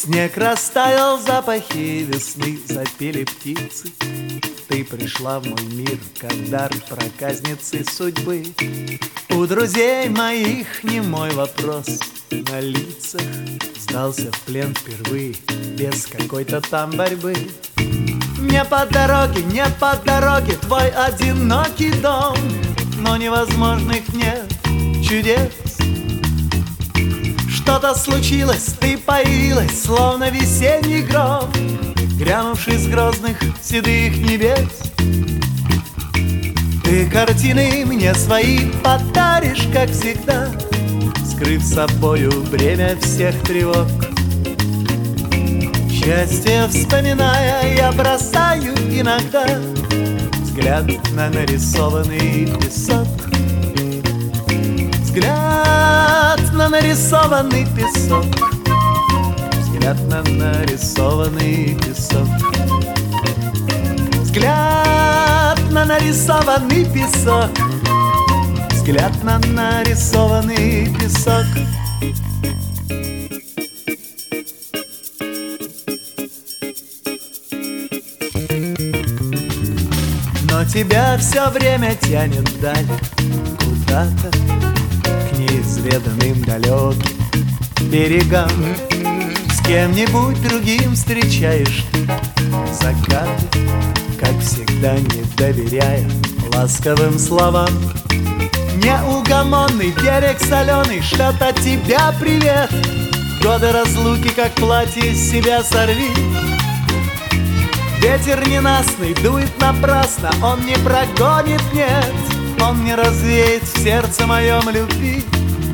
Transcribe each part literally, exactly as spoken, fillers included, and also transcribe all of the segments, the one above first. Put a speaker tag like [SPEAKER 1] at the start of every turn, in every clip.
[SPEAKER 1] Снег растаял, запахи весны запели птицы. Ты пришла в мой мир, как дар проказницы судьбы. У друзей моих немой вопрос на лицах сдался в плен впервые, без какой-то там борьбы. Не по дороге, не по дороге твой одинокий дом, но невозможных нет чудес. Что-то случилось, ты появилась, словно весенний гром, грянувший с грозных седых небес. Ты картины мне свои подаришь, как всегда, скрыв собою бремя всех тревог. Счастье вспоминая, я бросаю иногда взгляд на нарисованный песок. Взгляд на нарисованный песок. Взгляд на нарисованный песок. Взгляд на нарисованный песок. Взгляд на нарисованный песок. Но тебя все время тянет вдаль, куда-то к неизведанным далеким берегам. С кем-нибудь другим встречаешь ты закаты, как всегда не доверяя ласковым словам. Неугомонный берег соленый шлет от тебя привет. Годы разлуки, как платье, с себя сорви. Ветер ненастный дует напрасно, он не прогонит, нет, он не развеет в сердце моем любви.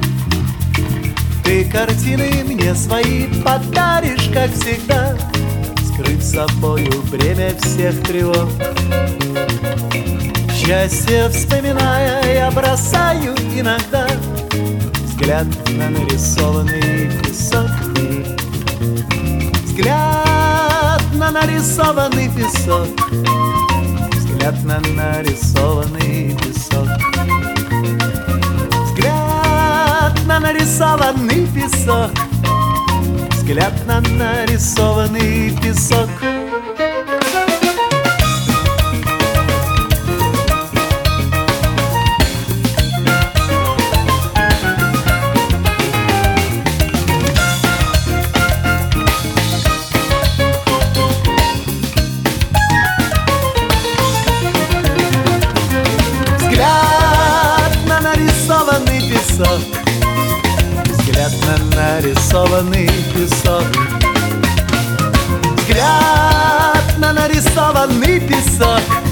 [SPEAKER 1] Ты картины мне свои подаришь, как всегда, скрыв собою бремя всех тревог. Счастье вспоминая, я бросаю иногда взгляд на нарисованный песок. Взгляд на нарисованный песок. Взгляд на нарисованный песок. Взгляд на нарисованный песок. Взгляд на нарисованный песок. Взгляд на нарисованный песок. Взгляд на нарисованный песок.